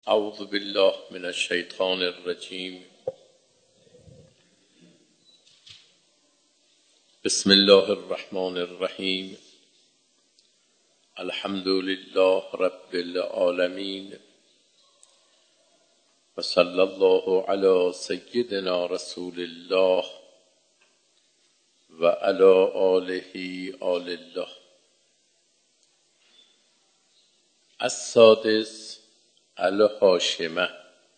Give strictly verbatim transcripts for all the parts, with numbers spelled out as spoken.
اعوذ بالله من الشیطان الرجیم. بسم الله الرحمن الرحیم. الحمد لله رب العالمین و صلی الله علی سیدنا رسول الله و علی آله آل الله. السادس الهاشمه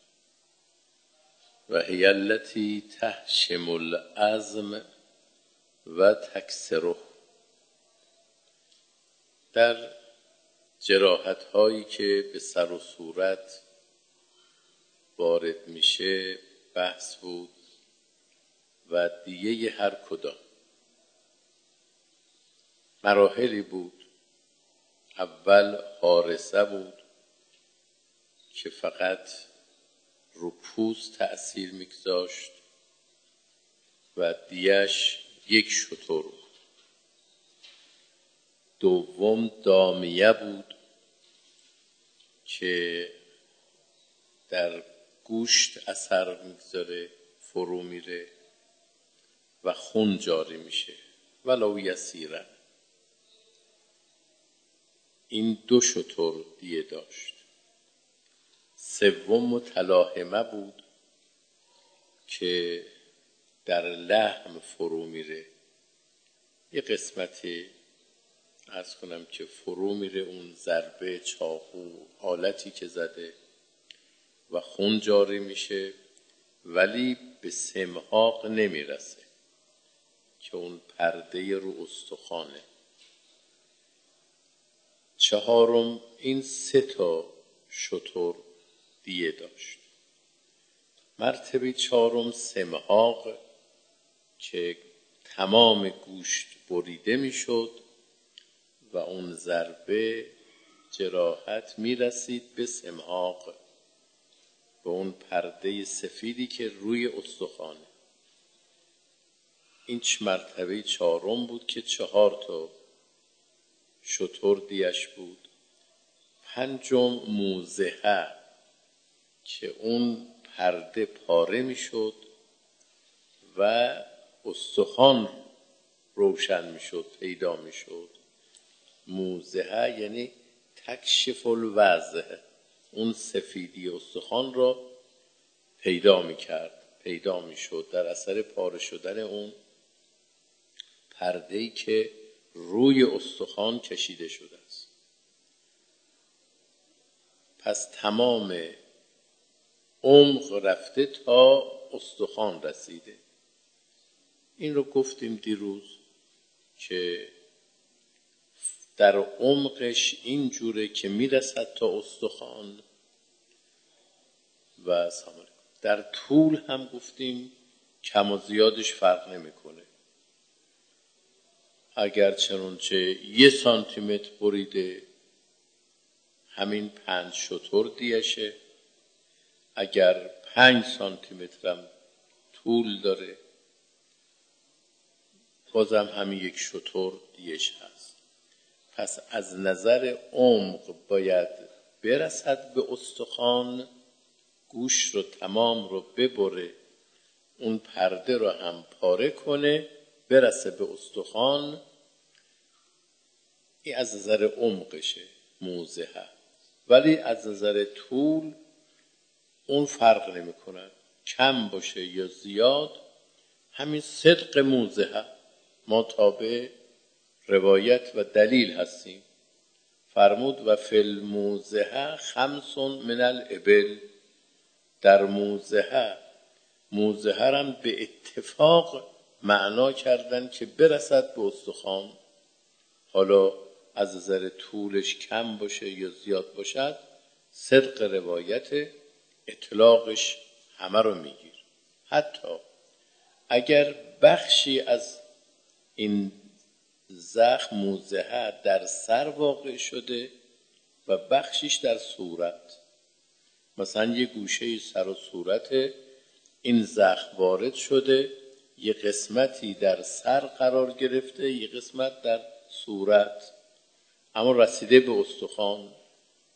و هی التی تهشم العظم و تکسره. در جراحت هایی که به سر و صورت وارد میشه بحث بود و دیگه هر کدام مراحلی بود. اول حارسه بود که فقط رو پوست تأثیر میگذاشت و دیش یک شتر. دوم دامیه بود که در گوشت اثر میگذاره، فرو میره و خون جاری میشه ولو یسیرا. این دو شتر دیه داشت. سوم متلاحمه بود که در لحم فرو میره، یه قسمتی عرض کنم که فرو میره، اون ضربه چاقو آلتی که زده و خون جاری میشه ولی به سمحاق نمیرسه که اون پرده رو استخوانه. چهارم این سه تا شتر دیه داشت. مرتبه چهارم سمحاق که تمام گوشت بریده میشد و اون ضربه جراحت میرسید به سمحاق، به اون پرده سفیدی که روی استخوانه. این مرتبه چهارم بود که چهار تا شتر دیش بود. پنجم موزهه که اون پرده پاره میشد و استخوان روشن میشد، پیدا میشد. موزهه یعنی تکشف الوضع، اون سفیدی استخوان را پیدا میکرد، پیدا میشد در اثر پاره شدن اون پرده‌ای که روی استخوان کشیده شده است. پس تمام عمق رفته تا استخوان رسیده. این رو گفتیم دیروز که در عمقش این جوره که میرسد تا استخوان و سامر. در طول هم گفتیم کم و زیادش فرق نمیکنه. اگر چنانچه یه سانتی متر بریده همین پنج شتر دیشه، اگر پنج سانتی متر هم طول داره بازم همین یک شتر دیش هست. پس از نظر عمق باید برسد به استخوان، گوش رو تمام رو ببره، اون پرده رو هم پاره کنه، برسه به استخوان. این از نظر عمقشه موزهه. ولی از نظر طول اون فرق نمی کند، کم باشه یا زیاد. همین صدق موزهه ما تابع روایت و دلیل هستیم. فرمود و فی الموزهه خمس من الابل. در موزهه، موزهه هم به اتفاق معنا کردن که برسد به استخوان. حالا از نظر طولش کم باشه یا زیاد باشد، صدق روایت اطلاقش همه رو میگیر. حتی اگر بخشی از این زخم موزهه در سر واقع شده و بخشیش در صورت، مثلا یه گوشه سر و صورت این زخم وارد شده، یه قسمتی در سر قرار گرفته، یه قسمت در صورت، اما رسیده به استخوان،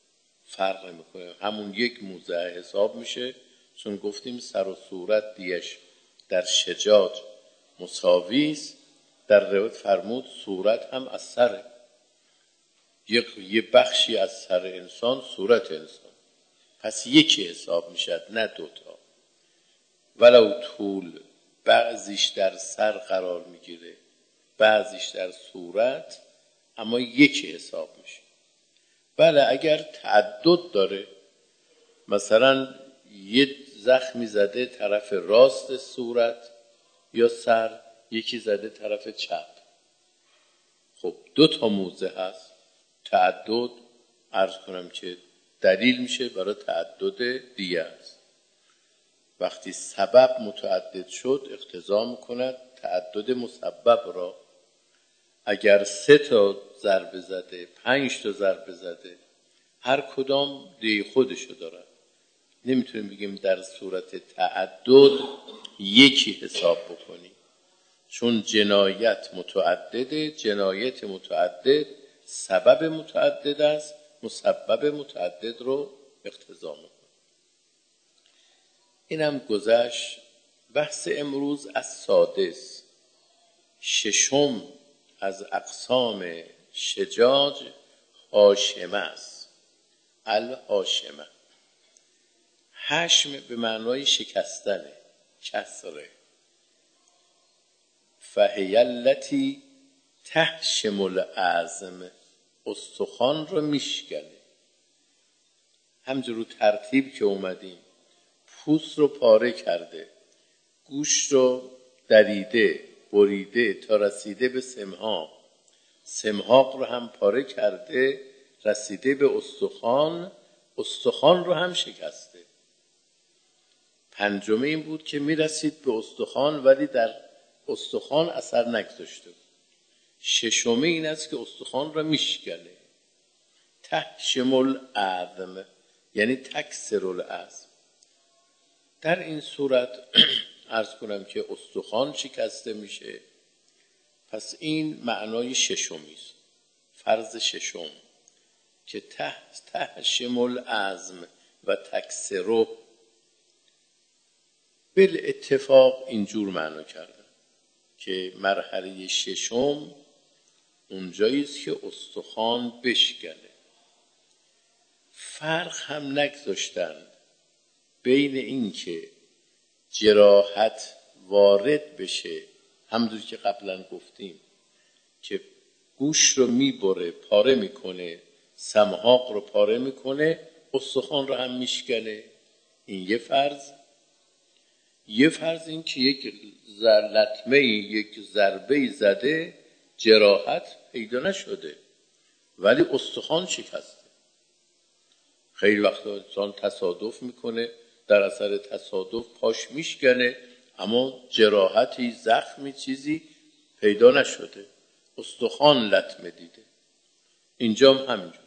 فرق نمیکنه، همون یک موضع حساب میشه، چون گفتیم سر و صورت دیش در شجاج مساوی است. در روایت فرمود صورت هم از سره، یک یه بخشی از سر انسان صورت انسان، پس یکی حساب میشد نه دوتا. ولو طول بعضیش در سر قرار میگیره بعضیش در صورت، اما یکی حساب میشه. بله اگر تعدد داره، مثلا یه زخمی زده طرف راست صورت یا سر، یکی زده طرف چپ، خب دو تا موضع هست، تعدد عرض کنم که دلیل میشه برای تعدد دیگه است. وقتی سبب متعدد شد اقتضا میکند تعدد مسبب را. اگر سه تا ضربه زده، پنج تا ضربه زده، هر کدام دی خودشو دارن، نمیتونیم بگیم در صورت تعدد یکی حساب بکنیم، چون جنایت متعدده، جنایت متعدد سبب متعدد است، مسبب متعدد رو اقتضا میکنه. اینم گذشت. بحث امروز از سادس، ششم از اقسام شجاج هاشمه است. الهاشمه، هشم به معنای شکستنه، کسره. فهی التی تهشم العظم، استخوان رو میشکنه. همجور رو ترتیب که اومدیم، پوست رو پاره کرده، گوشت رو دریده بریده تا رسیده به سمها، سمهاق رو هم پاره کرده رسیده به استخوان، استخوان رو هم شکسته. پنجمه این بود که می رسید به استخوان ولی در استخوان اثر نگذاشته بود. ششمه این است که استخوان رو میشکنه. تهشم العظم یعنی تکسر العظم. در این صورت عرض کنم که استخوان شکسته میشه، پس این معنای ششمی است، فرض ششم که ته تهشم العظم و تکسره. بالاتفاق اینجور معنا کردن که مرحله ششم اونجایی است که استخوان بشکنه. فرق هم نگذاشتن بین این که جراحت وارد بشه، همونطور که قبلا گفتیم که گوش رو میبره پاره میکنه، سمحاق رو پاره میکنه، استخوان رو هم میشکنه. این یه فرض. یه فرض این که یک لطمه یک ضربه زده جراحت پیدا نشده ولی استخوان شکسته. خیلی وقتا انسان تصادف میکنه، در اثر تصادف پاش میشکنه اما جراحتی زخمی چیزی پیدا نشده، استخوان لطمه دیده. اینجا هم همینجور.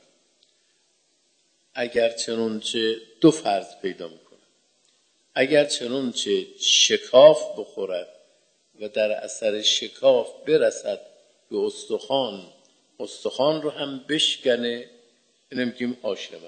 اگر چنانچه دو فرض پیدا میکنه، اگر چنانچه شکاف بخورد و در اثر شکاف برسد به استخوان، استخوان رو هم بشکنه، اینو میگیم هاشمه.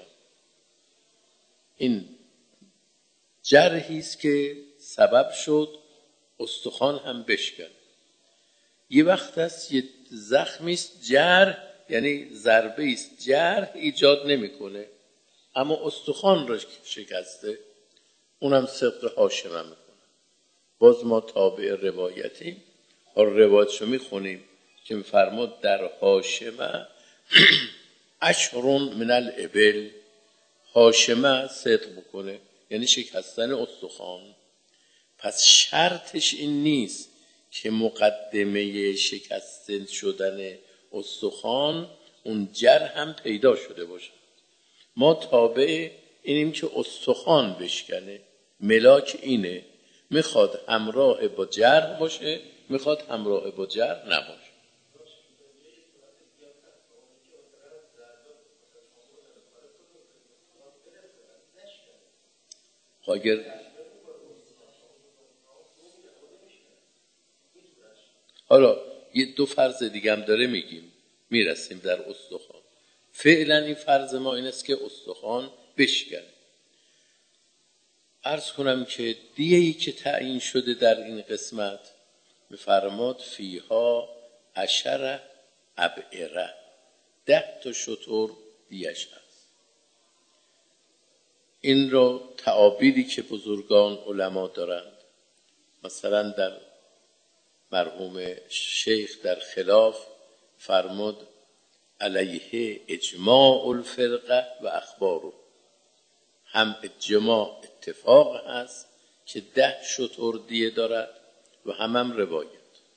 این جرحی است که سبب شد استخوان هم بشکنه. یه وقت هست یه زخمی است جرح، یعنی ضربه است جرح ایجاد نمیکنه اما استخوان رو شکسته، اونم صدق هاشمه میکنه. باز ما تابع روایتیم، روایتشو میخونیم که میفرماد در هاشمه اشهرون من الابل، هاشمه صدق بکنه یعنی شکستن استخوان. پس شرطش این نیست که مقدمه شکستن شدن استخوان اون جرح هم پیدا شده باشه. ما تابع اینیم که استخوان بشکنه، ملاک اینه، میخواد همراه با جرح باشه، میخواد همراه با جرح نباشه. اگر حالا یه دو فرض دیگه هم داره میگیم، میرسیم در استخوان. فعلا این فرض ما این است که استخوان بشکنه. عرض کنم که دیه‌ای که تعیین شده در این قسمت می‌فرماد فیها عشر ابعره، ده تا شتر دیه‌اش هست. این رو تعابیری که بزرگان علما دارند، مثلا در مرحوم شیخ در خلاف فرمود علیه اجماع الفرقه و اخبارو، هم اجماع اتفاق هست که ده شتر دیه دارد و هم هم روایت.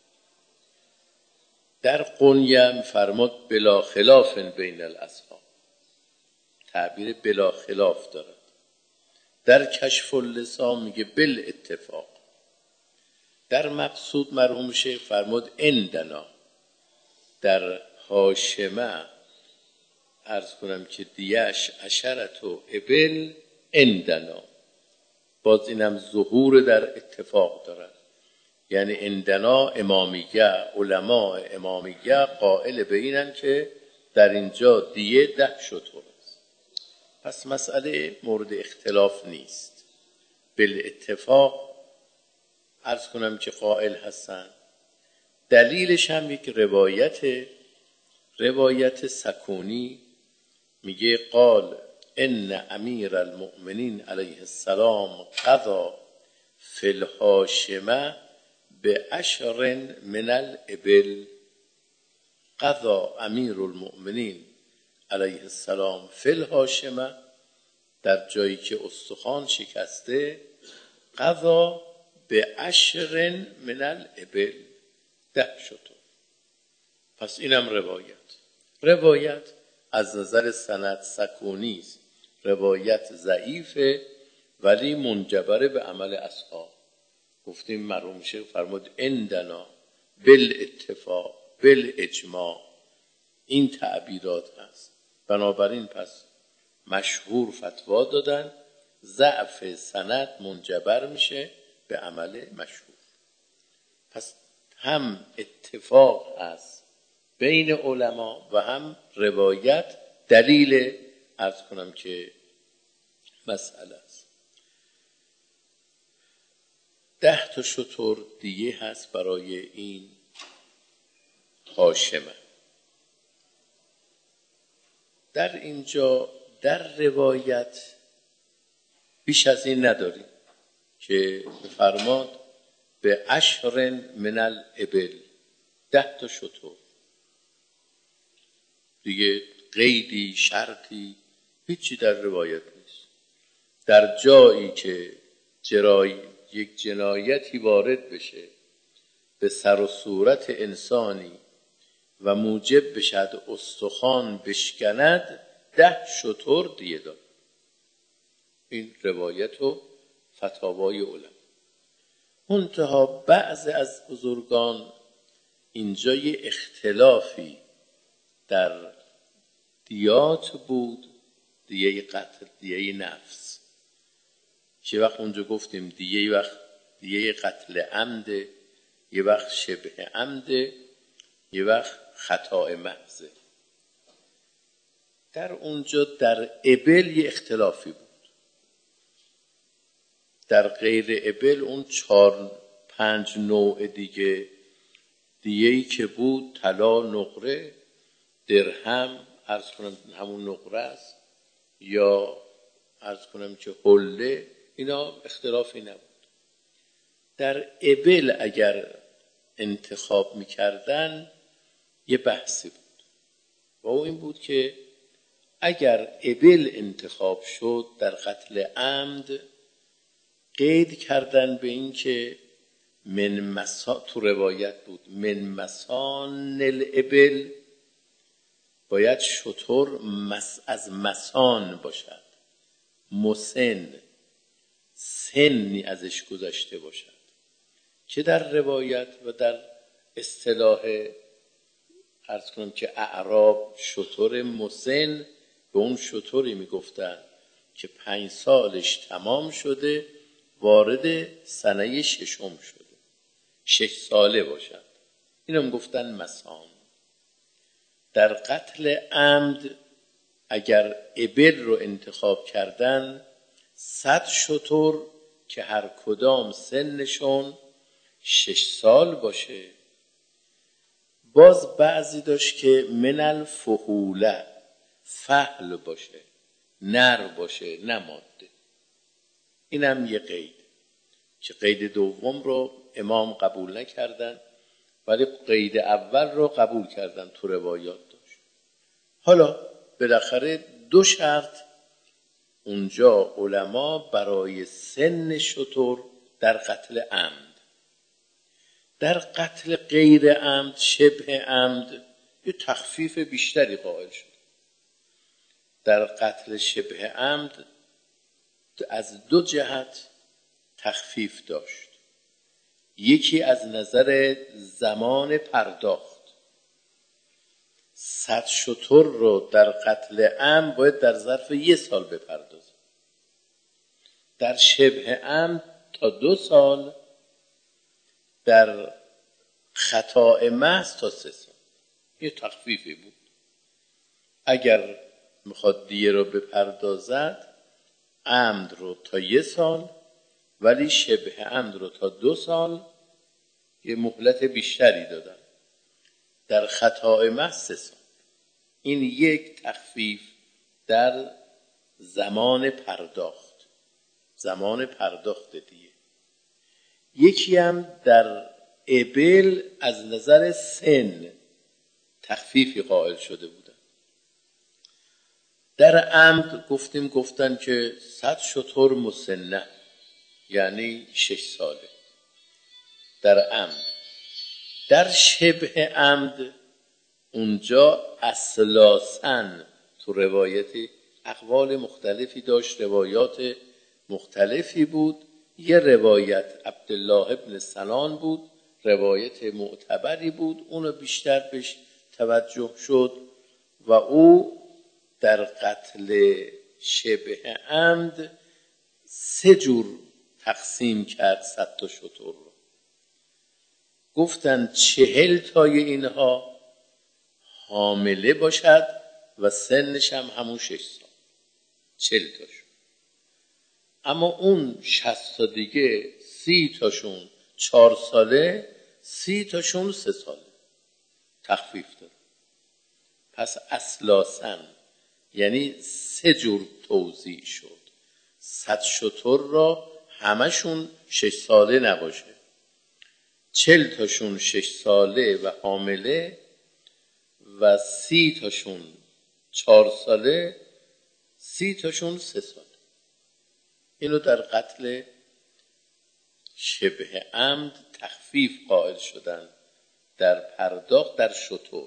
در قنیه فرمود بلا خلاف بین الاصحاب، تعبیر بلا خلاف دارد. در کشف اللسان میگه بل اتفاق. در مقصود مرحوم شیخ فرمود اندنا. در هاشمه عرض کنم که دیش عشرتو ابل اندنا، باز اینم ظهور در اتفاق دارد. یعنی اندنا امامیه، علماء امامیه قائل به اینن که در اینجا دیه ده شتر است. پس مسئله مورد اختلاف نیست، بالاتفاق عرض کنم که قائل هستن. دلیلش هم یک روایت روایت سکونی میگه قال ان امیر المؤمنین علیه السلام قضا فی الهاشمه به عشر من الابل. قضا امیر المؤمنین علیه السلام فی الهاشمه، در جایی که استخوان شکسته، قضا به عشر من الابل، ده شتر. پس اینم روایت روایت از نظر سند سکونی است، روایت ضعیفه ولی منجبر به عمل اصحاب. گفتیم مرحوم شیخ فرمود اندنا بالاتفاق بالاجماع، این تعبیرات هست. بنابراین پس مشهور فتوا دادن ضعف سند منجبر میشه به عمل مشهور. پس هم اتفاق هست بین علما و هم روایت دلیل عرض کنم که مسئله است. ده تا شتر دیگه هست برای این هاشمه. در اینجا در روایت بیش از این نداریم که بفرماد به عشر من الابل، ده تا شتر دیگه، قیدی شرطی هیچی در روایت نیست. در جایی که جرای یک جنایتی وارد بشه به سر و صورت انسانی و موجب بشد استخوان بشکند، ده شتر دیه داد. این روایت و فتاوای علما. منتها بعض از بزرگان اینجا یه اختلافی در دیات بود، دیه قتل، دیه نفس. یه وقت اونجا گفتیم دیه، یه وقت دیه قتل عمده، یه وقت شبه عمده، یه وقت خطا محضه. در اونجا در ابل یه اختلافی بود. در غیر ابل اون چهار پنج نوع دیگه دیه‌ای که بود، طلا، نقره، درهم، عرض کنم همون نقره است، یا عرض کنم که حله، اینا اختلافی نبود. در ابل اگر انتخاب میکردن یه بحثی بود و او این بود که اگر ابل انتخاب شد در قتل عمد، قید کردن به این که من مسا، تو روایت بود من مسان الابل، باید شتر مس از مسان باشد، مسن، سنی ازش گذشته باشد، که در روایت و در اصطلاح عرض کنم که اعراب شتر مسن به اون شتری میگفتن که پنج سالش تمام شده، وارد سنه ششم شده، شش ساله باشد، اینو میگفتن مسان. در قتل عمد اگر ابل رو انتخاب کردن، صد شتر که هر کدام سنشون شش سال باشه. باز بعضی داشت که من الفحوله، فحل باشه، نر باشه، نه ماده. اینم یه قید که قید دوم رو امام قبول نکردن، ولی قید اول رو قبول کردن، تو روایات داشت. حالا بالاخره دو شرط اونجا علما برای سن شتر در قتل عمد. در قتل غیر عمد، شبه عمد، یه تخفیف بیشتری قائل شد. در قتل شبه عمد از دو جهت تخفیف داشت. یکی از نظر زمان پرداخت. صد شتر رو در قتل عمد باید در ظرف یه سال بپردازه. در شبه عمد تا دو سال، در خطا محض تا سه سال. یه تخفیفی بود. اگر میخواد دیه رو بپردازد، عمد رو تا یه سال، ولی شبه عمد رو تا دو سال یه مهلت بیشتری دادن. در خطا محض سه سال. این یک تخفیف در زمان پرداخت، زمان پرداخت دیه. یکی هم در ابل از نظر سن تخفیفی قائل شده بودن. در عمد گفتیم گفتن که صد شتر مسنه، یعنی شش ساله در عمد. در شبه عمد اونجا اصلاسن تو روایتی اقوال مختلفی داشت، روایات مختلفی بود. یه روایت عبدالله ابن سنان بود، روایت معتبری بود، اونو بیشتر بهش توجه شد و او در قتل شبه عمد سه جور تقسیم کرد صد تا شتر رو. گفتن چهل تای اینها حامله باشد و سنش هم همون شش سال، چهل تاشون. اما اون شصت تا دیگه، سی تاشون چهار ساله، سی تاشون سه ساله تخفیف داد. پس اصلاسن یعنی سه جور توزیع شد. صد شتر را همشون شش ساله نباشه، چل تاشون شش ساله و حامله و سی تاشون چهار ساله، سی تاشون سه ساله. اینو در قتل شبه عمد تخفیف قائل شدن در پرداخت در شتر.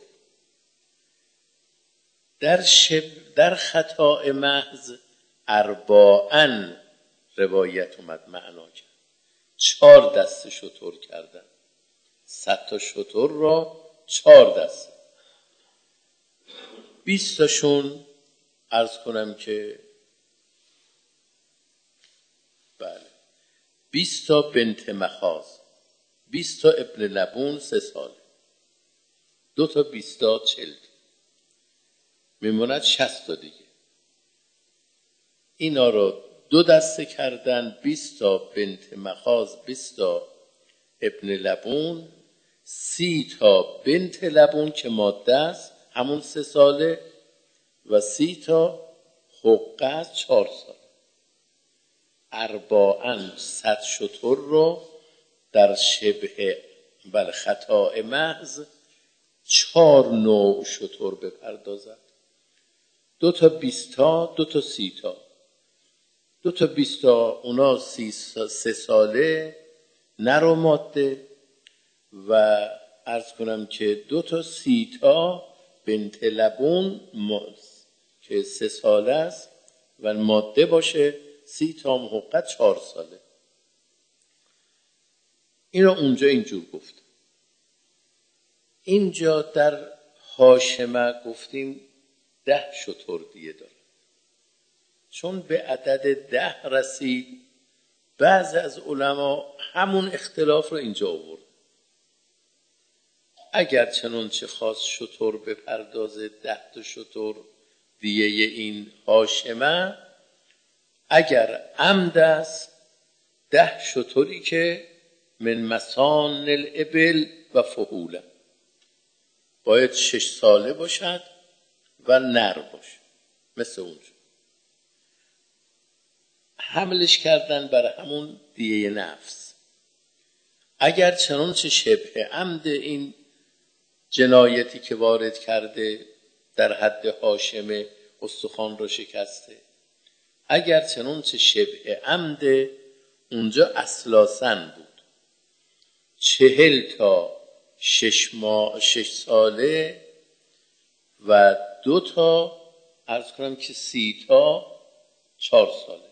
در شب در خطا محض ارباعن روایت اومد معنا کرد، چهار دسته شتر کردن. صد تا شتر را چهار دسته، بیست تاشون عرض کنم که بله بیست تا بنت مخاض، بیست تا ابن لبون سه ساله، دو تا بیست تا چل، میموند شصت تا دیگه. اینا رو دو دسته کردن، بیست تا بنت مخاض، بیست تا ابن لبون، سی تا بنت لبون که ماده است همون سه ساله و سی تا حقه است چهار سال. ارباعن صد شتر رو در شبه بل خطا محض چهار نوع شتر بپردازد. دو تا بیستا، دو تا سیتا. دو تا بیستا اونا سی سه ساله نر و ماده و عرض کنم که دو تا سیتا بنت لبون که سه ساله است و ماده باشه، سی تا محقق چهار ساله. این رو اونجا اینجور گفت. اینجا در هاشمه گفتیم ده شتر دیه داره. چون به عدد ده رسید، بعض از علما همون اختلاف رو اینجا آورد. اگر چنانچه خواست شتر به پردازه ده تا شتر دیه این هاشمه اگر عمد است ده شتری که من مسان الابل و فحوله، باید شش ساله باشد و نر باشه مثل اونجا. حملش کردن برای همون دیه نفس. اگر چنانچه شبه عمد این جنایتی که وارد کرده در حد هاشمه استخوان رو شکسته، اگر چنانچه شبه عمد اونجا اصلاسن بود، چهل تا شش ماه شش ساله و دو تا عرض کنم که سی تا چهار ساله،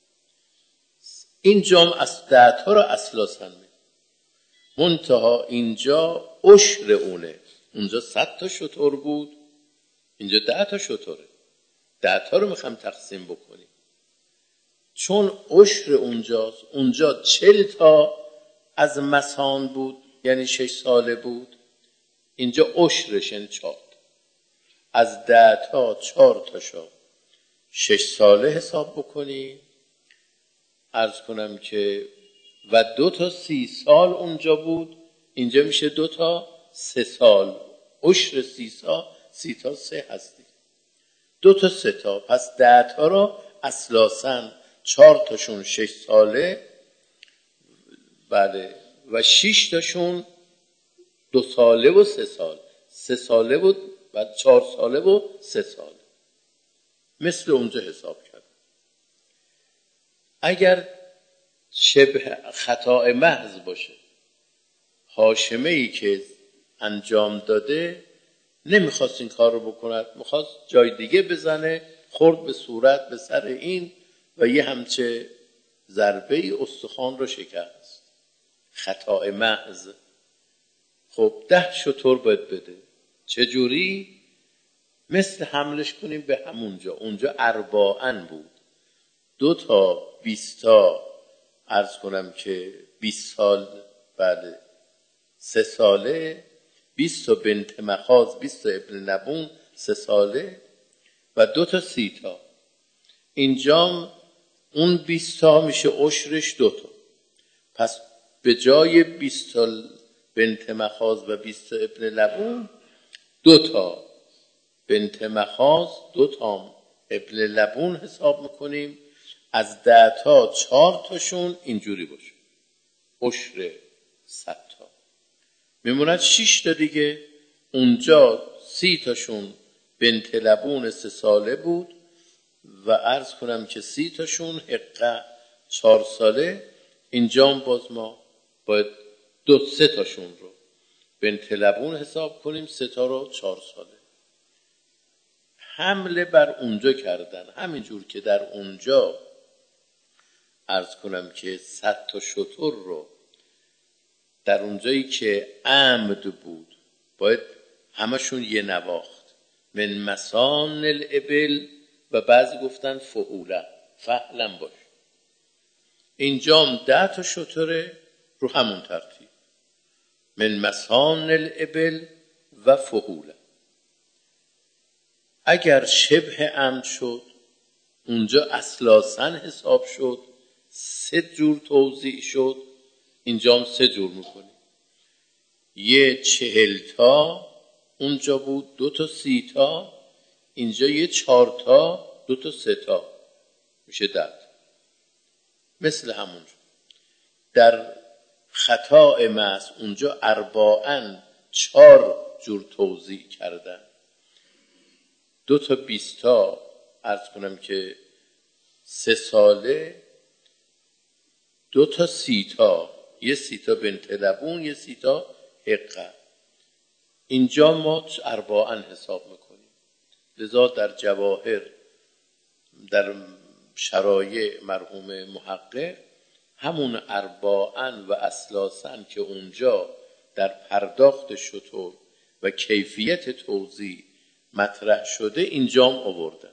این جام از ده تا را اصلاسن می منتها اینجا عشر اونه. اونجا صد تا شتر بود، اینجا ده تا شتره، ده تا رو میخوام تقسیم بکنیم. چون عشر اونجاست، اونجا چل تا از مسان بود یعنی شش ساله بود، اینجا عشرش یعنی چهار. از ده تا چهار تاشو شش ساله حساب بکنیم، عرض کنم که و دو تا سی سال اونجا بود، اینجا میشه دو تا سه سال. عشر سی سال سی تا سه هستی، دو تا سه تا، پس ده تا رو اصلاسن چهار تاشون شش ساله، بله، و شش تاشون دو ساله و سه سال، سه ساله بود و چهار ساله و سه ساله، مثل اونجا حساب کرد. اگر شبه خطا محض باشه، هاشمه ای که انجام داده نمیخواست این کار رو بکند، میخواست جای دیگه بزنه، خورد به صورت به سر این و یه همچه ضربه ای استخوان رو شکست، خطا محض. خب ده شتر باید بده. چجوری؟ مثل حملش کنیم به همونجا، اونجا ارباعن بود، دو تا بیستا عرض کنم که بیست سال، بله سه ساله، بیست تا بنت مخاض، بیست تا ابن لبون سه ساله و دو تا سی تا. اینجا اون بیست تا میشه عشرش دو تا، پس به جای بیست تا بنت مخاض و بیست تا ابن لبون دو تا بنت مخاض دو تا ابن لبون حساب میکنیم. از ده تا چهار تاشون اینجوری باشه، عشر صد تا میموند شش تا دیگه. اونجا سی تاشون بنت لبون سه ساله بود و عرض کنم که سی تاشون حقه چهار ساله. اینجا باز ما باید دو سه تاشون رو بنت لبون حساب کنیم، سه تا رو چهار ساله. حمله بر اونجا کردن، همینجور که در اونجا عرض کنم که صد تا شتر رو در اونجایی که عمد بود باید همشون یه نواخت، من مسان الابل و بعضی گفتن فحوله، فعلم باش. اینجام ده تا شتره رو همون ترتیب، من مسان الابل و فحوله. اگر شبه عمد شد اونجا اصلاسن حساب شد، سه جور توزیع شد، اینجام سه جور میکنی. یه چهل تا اونجا بود، دو تا سی تا، اینجا یه چهار تا، دو تا سه تا، میشه ده. مثل همونجا در خطا محض اونجا ارباعن چهار جور توزیع کردن، دو تا بیستا عرض کنم که سه ساله، دو تا سیتا، یه سیتا بنت لبون، یه سیتا حقه. اینجا ما ارباعن حساب میکنیم. لذا در جواهر در شرایع مرحوم محقق همون ارباعن و اصلاسن که اونجا در پرداخت شتر و کیفیت توزیع مطرح شده اینجام آوردن.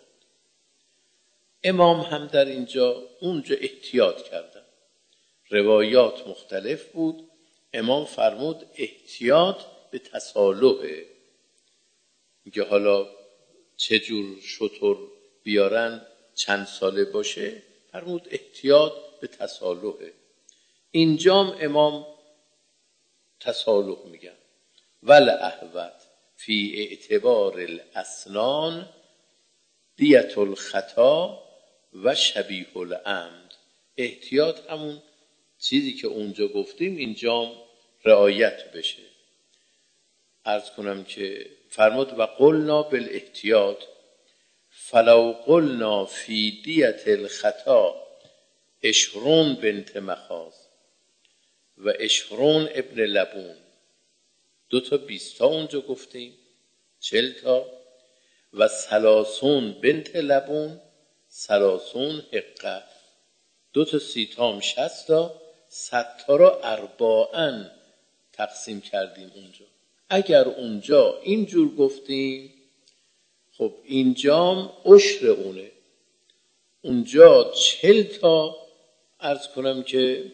امام هم در اینجا اونجا احتیاط کردن، روایات مختلف بود، امام فرمود احتیاط به تصالحه، که حالا چه جور شتر بیارن چند ساله باشه، فرمود احتیاط به تصالحه. اینجام امام تصالح میگن ول احوت فی اعتبار الاسنان دیت الخطا و شبیه العمد. احتیاط همون چیزی که اونجا گفتیم اینجام رعایت بشه. عرض کنم که فرمود و قلنا بالاحتیاط فلو قلنا فی دیت الخطا اشرون بنت مخاض و اشرون ابن لبون، دو تا بیستا اونجا گفتیم، چل تا، و سلاسون بنت لبون سلاسون حقه، دو تا سیتام شست تا، صد تا را ارباعن تقسیم کردیم اونجا. اگر اونجا اینجور گفتیم خب اینجام عشر اونه، اونجا چل تا عرض کنم که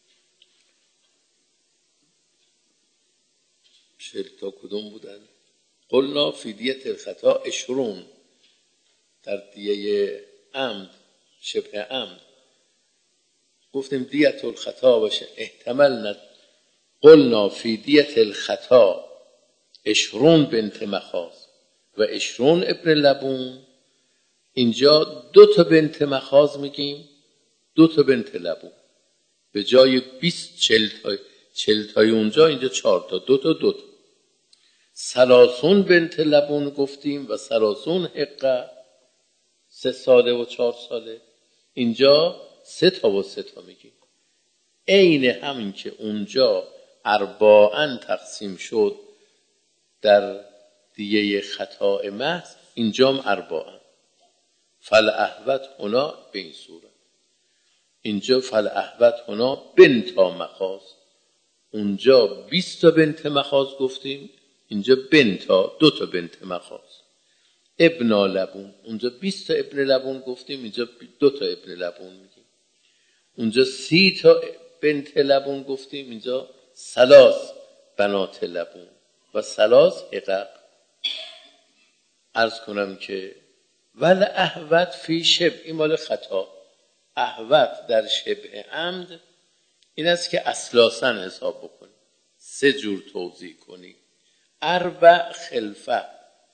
چل تا کدوم بودن؟ قلنا فی دیت الخطا اشرون، در دیه عمد شبه عمد گفتیم دیت الخطا باشه، احتمال ند. قلنا فی دیت الخطا اشرون بنت مخاض و اشرون ابن لبون، اینجا دو تا بنت مخاض میگیم، دو تا بنت لبون، به جای بیست چل تا چل تای اونجا اینجا چهار تا، دو تا دو تا. سلاسون بنت لبون گفتیم و سلاسون حقه، سه ساله و چهار ساله، اینجا سه تا و سه تا میگیم. عین همین که اونجا ارباعن تقسیم شد در دیه خطا محض، اینجام ارباعن. فالاحوت هنا به این صورت، اینجا فالاحوت هنا بنتا مخاض، اونجا بیست تا بنت مخاض گفتیم، اینجا بنتا دو تا بنت مخاض. ابنا لبون، اونجا بیست تا ابن لبون گفتیم، اینجا دو تا ابن لبون میگیم. اونجا سی تا بنت لبون گفتیم، اینجا سلاس بنات لبون و سلاس حقق. عرض کنم که ول احوت فی شبه، این مال خطا، احوت در شبه عمد این است که اصلاسن حساب بکنی، سه جور توضیح کنی. اربع خلفه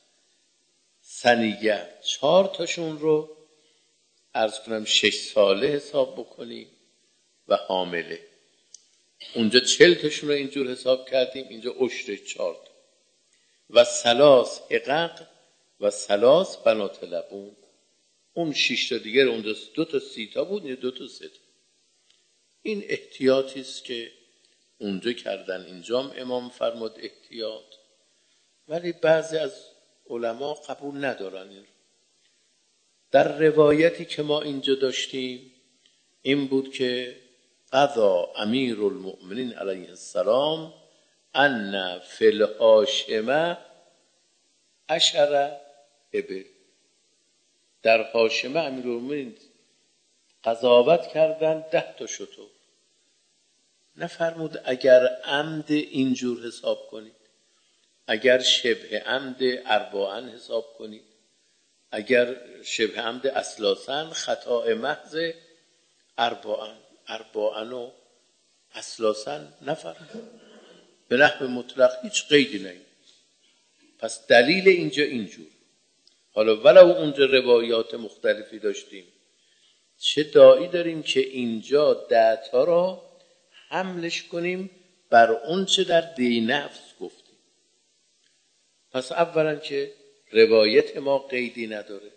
سنیه، چهار تاشون رو عرض کنم شش ساله حساب بکنی و حامله. اونجا چل تاشون رو اینجور حساب کردیم، اینجا عشر چهار تا. و سلاس حقق و سلاس بنات لبون، اون شش تا دیگر اونجا دو تا سی تا بود، اینجا دو تا سه تا. این احتیاطی است که اونجا کردن، اینجام امام فرمود احتیاط. ولی بعضی از علما قبول ندارن. در روایتی که ما اینجا داشتیم این بود که قضا امیر المؤمنین علیه السلام ان فی الهاشمه عشر ابل، در هاشمه امیر المؤمنین قضاوت کردن ده تا شتر. نفرمود اگر عمد اینجور حساب کنید، اگر شبه عمد ارباعن حساب کنید، اگر شبه عمد اصلاسن خطا محض ارباعن، ارباعن و اصلاسن نفرمود، به نحو مطلق هیچ قیدی نیست. پس دلیل اینجا اینجور. حالا ولو اونجا روایات مختلفی داشتیم، چه داعی داریم که اینجا دعتا را حملش کنیم بر اون چه در دی نفس گفتیم. پس اولا که روایت ما قیدی نداره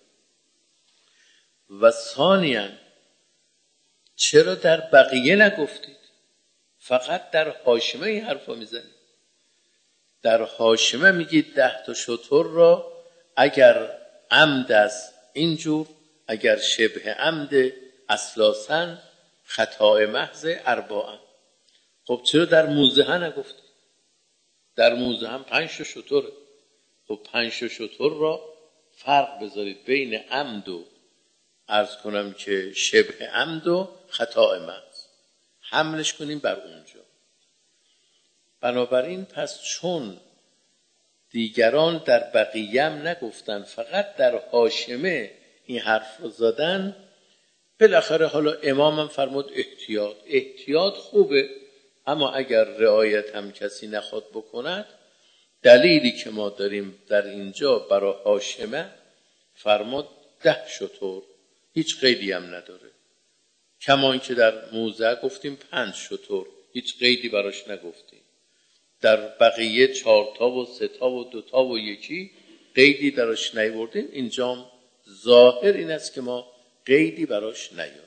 و ثانیاً چرا در بقیه نگفتید، فقط در هاشمه این حرفا میزنید. در هاشمه میگید ده تا شتر را اگر عمد است اینجور، اگر شبه عمد اصلاسن خطا محض ارباعن. خب چرا در موزه نگفتید؟ در موزه هم پنج تا شتره. خب پنج تا شتر را فرق بذارید بین عمد و عرض کنم که شبه عمد و خطا محض، حملش کنیم بر اونجا. بنابراین پس چون دیگران در بقیه هم نگفتن، فقط در هاشمه این حرف رو زدن. بالاخره حالا امامم فرمود احتیاط احتیاط خوبه، اما اگر رعایت هم کسی نخواد بکند، دلیلی که ما داریم در اینجا برای هاشمه فرمود ده شتر، هیچ قیدی هم نداره. کما اینکه در موزه گفتیم پنج شتر، هیچ قیدی براش نگفتیم. در بقیه چهار تا و سه تا و دو تا و یکی قیدی براش نیاوردیم. اینجا ظاهر این است که ما قیدی براش نیاریم.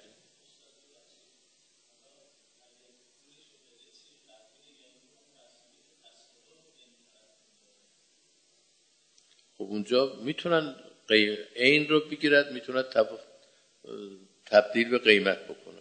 خب اونجا میتونن عین رو بگیرد، میتونن تبدیل به قیمت بکنن.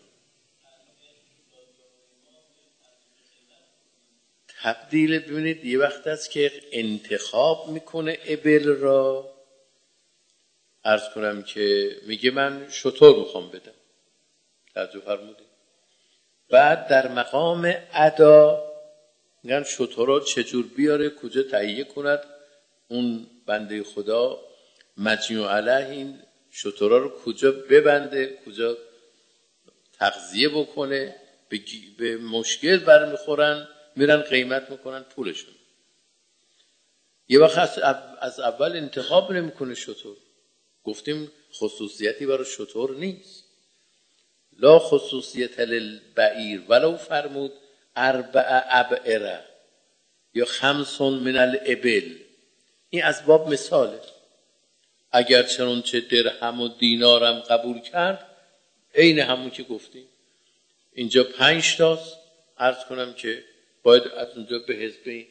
تبدیل ببینید یه وقت است که انتخاب میکنه ابل را، عرض کنم که میگه من شتر میخوام بدم، توجه فرمودید. بعد در مقام ادا میگن شتر را چجور بیاره، کجا تهیه کند، اون بنده خدا مجموع علیه این شترها رو کجا ببنده، کجا تغذیه بکنه، به مشکل برمیخورن، میرن قیمت میکنن پولشون. یه وقت از اول انتخاب نمیکنه شتر. گفتیم خصوصیتی برای شتر نیست، لا خصوصیت للبعیر ولو فرمود اربع ابعره یا خمس من الابل. این از باب مثاله. اگر چنانچه درهم و دینارم قبول کرد، عین همون که گفتیم اینجا پنج تاست، عرض کنم که باید از اونجا به حسب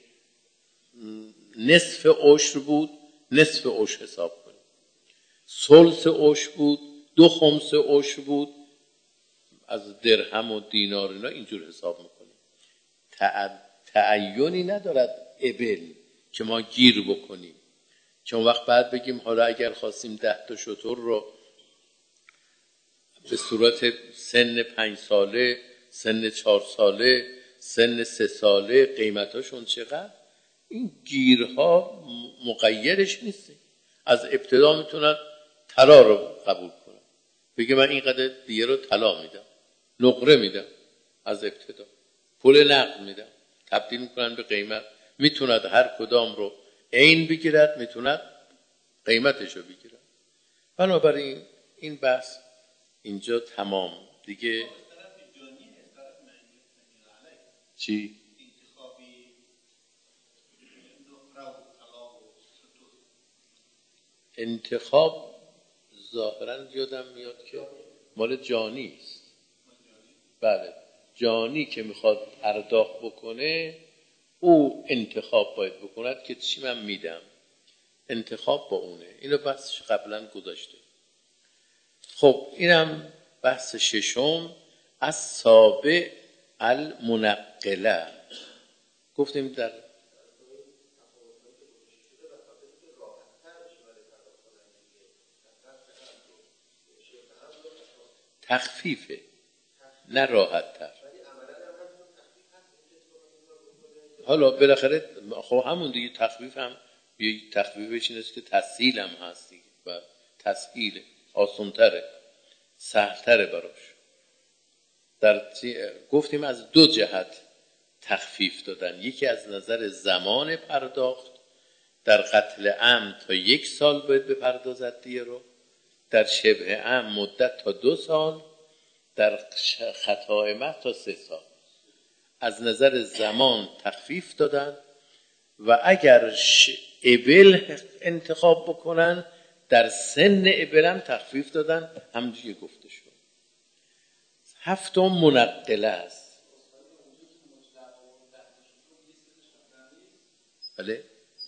نصف عشر بود، نصف عشر حساب کنیم. ثلث عشر بود، دو خمس عشر بود، از درهم و دینار اینا اینجور حساب میکنیم. تعینی ندارد ابل که ما گیر بکنیم، که اون وقت بعد بگیم حالا اگر خواستیم ده تا شتر رو به صورت سن پنج ساله، سن چهار ساله، سن سه ساله، قیمتاشون چقدر، این گیرها مقیدش نیست. از ابتدا میتونن طلا رو قبول کنن، بگه من اینقدر دیگه رو طلا میدم، نقره میدم، از ابتدا پول نقد میدم، تبدیل میکنن به قیمت. میتوند هر کدام رو عین بگیرد، میتوند قیمتش رو بگیرد. بنابراین این بحث اینجا تمام دیگه. چی؟ انتخاب ظاهرا یادم میاد که مال جانی است. بله، جانی که میخواد پرداخت بکنه او انتخاب باید بکند که چی من میدم، انتخاب با اونه. اینو بحثش قبلا گذاشته. خب اینم بحث ششم، از سابع المنقله. گفتیم در تخفیفه، نه راحت تر. حالا بالاخره خب همون دیگه تخفیف هم یه تخفیفش اینست که تسهیل هم هست دیگه، و تسهیل آسان‌تره، سهل‌تره براش. در گفتیم از دو جهت تخفیف دادن، یکی از نظر زمان پرداخت، در قتل عمد تا یک سال باید بپردازد دیه رو، در شبه عمد مدت تا دو سال، در خطای محض تا سه سال. از نظر زمان تخفیف دادن. و اگر ابل انتخاب بکنن در سن ابل هم تخفیف دادن، همونجوری گفته شد. هفتم منقله است. بله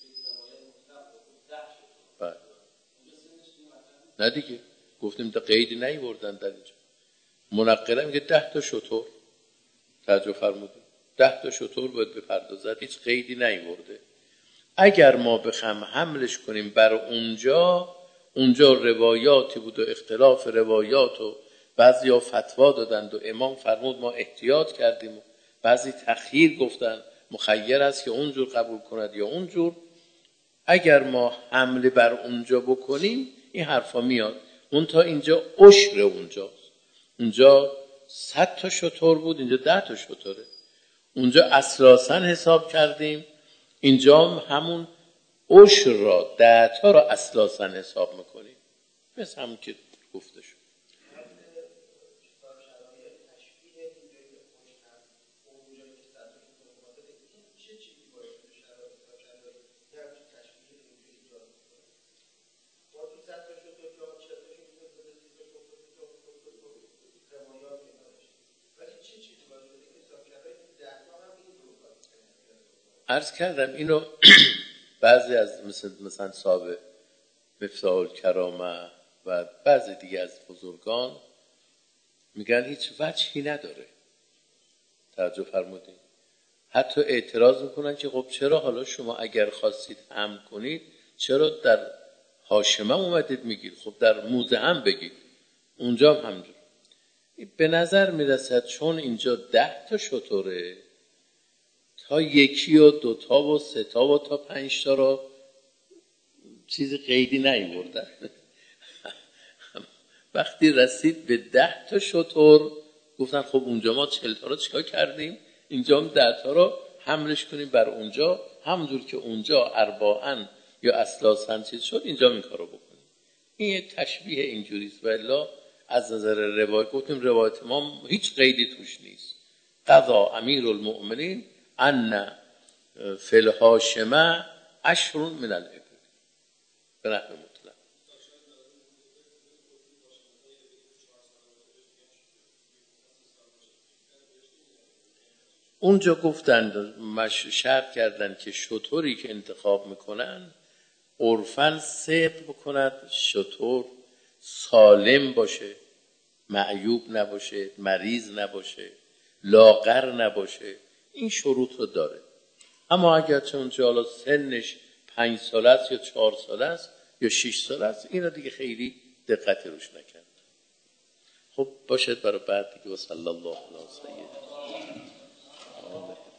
بله نه دیگه، گفتیم تا قیدی نیوردن در اینجا. منقله میگه ده تا شتر، توجه فرمودید، ده تا شتر باید بپردازد، هیچ قیدی نیورده. اگر ما بخوام حملش کنیم بر اونجا، اونجا روایاتی بود و اختلاف روایات و بعضی ها فتوا دادند و امام فرمود ما احتیاط کردیم، بعضی تخییر گفتن مخیر است که اونجور قبول کند یا اونجور. اگر ما حمله بر اونجا بکنیم این حرفا میاد. اون تا اینجا عشر اونجاست. اونجا صد تا شتر بود، اینجا ده تا شتره. اونجا اساساً حساب کردیم، اینجا همون عشر را ده تا را اساساً حساب میکنیم، مثل همون که گفته شد. عرض کردم اینو بعضی از مثل مثلا صاحب مفتاح الکرامه و بعضی دیگه از بزرگان میگن هیچ وجهی نداره. توجه فرمودین؟ حتی اعتراض میکنن که خب چرا حالا شما اگر خواستید حمل کنید چرا در هاشمه اومدید میگید؟ خب در موزه هم بگید، اونجا هم همجور. به نظر میرسد چون اینجا ده تا شتره، تا یکی و دوتا و سه تا و تا پنج تا را چیز قیدی نیوردن. وقتی رسید به ده تا شتر گفتن خب اونجا ما چهل تا را چیکار کردیم، اینجا هم ده تا را حملش کنیم بر اونجا، همونجور که اونجا ارباعاً یا اصلاساً چیز شد اینجا این کارو بکنیم. این تشبیه اینجوریست. و الا از نظر روایت گفتیم روایت ما هیچ قیدی توش نیست. قضا امیر المؤمنین ان فی الهاشمه عشر من الابل به نحو مطلق. اونجا گفتند شرط کردن که شتری که انتخاب میکنن عرفاً صدق بکند، شتر سالم باشه، معیوب نباشه، مریض نباشه، لاغر نباشه. این شروط رو داره. اما اگر چون حالا سنش پنج ساله است یا چهار ساله است یا شش ساله است، اینا دیگه خیلی دقتی روش نکرد. خب باشد برای بعد دیگه. و صلی الله علیه و سلم.